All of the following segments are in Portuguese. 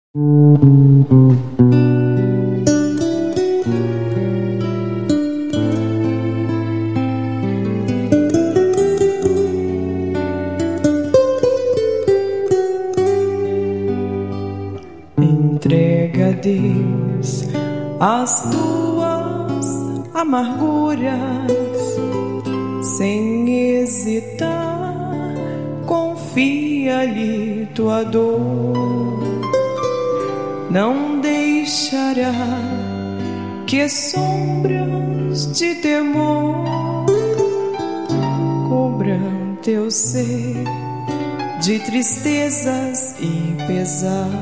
Entrega a Deus as tuas amarguras, sem hesitar, confia-lhe tua dor. Não deixará que sombras de temor cobram teu ser de tristezas e pesar.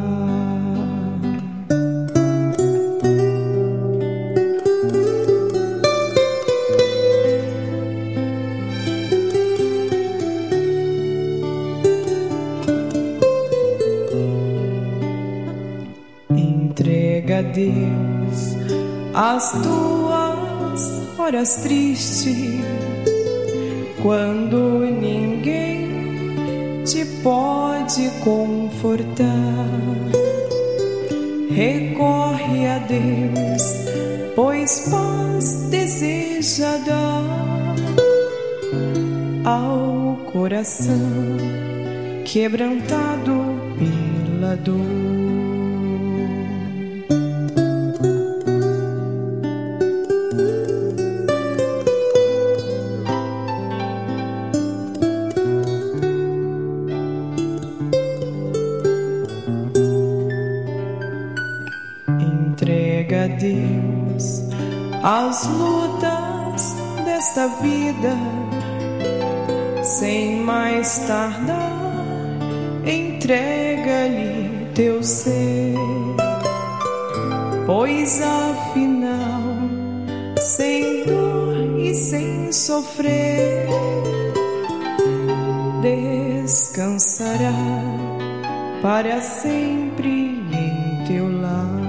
Entrega a Deus as tuas horas tristes, quando ninguém te pode confortar. Recorre a Deus, pois paz deseja dar ao coração quebrantado pela dor. Entrega a Deus as lutas desta vida, sem mais tardar, entrega-lhe teu ser, pois afinal, sem dor e sem sofrer, descansará para sempre em teu lar.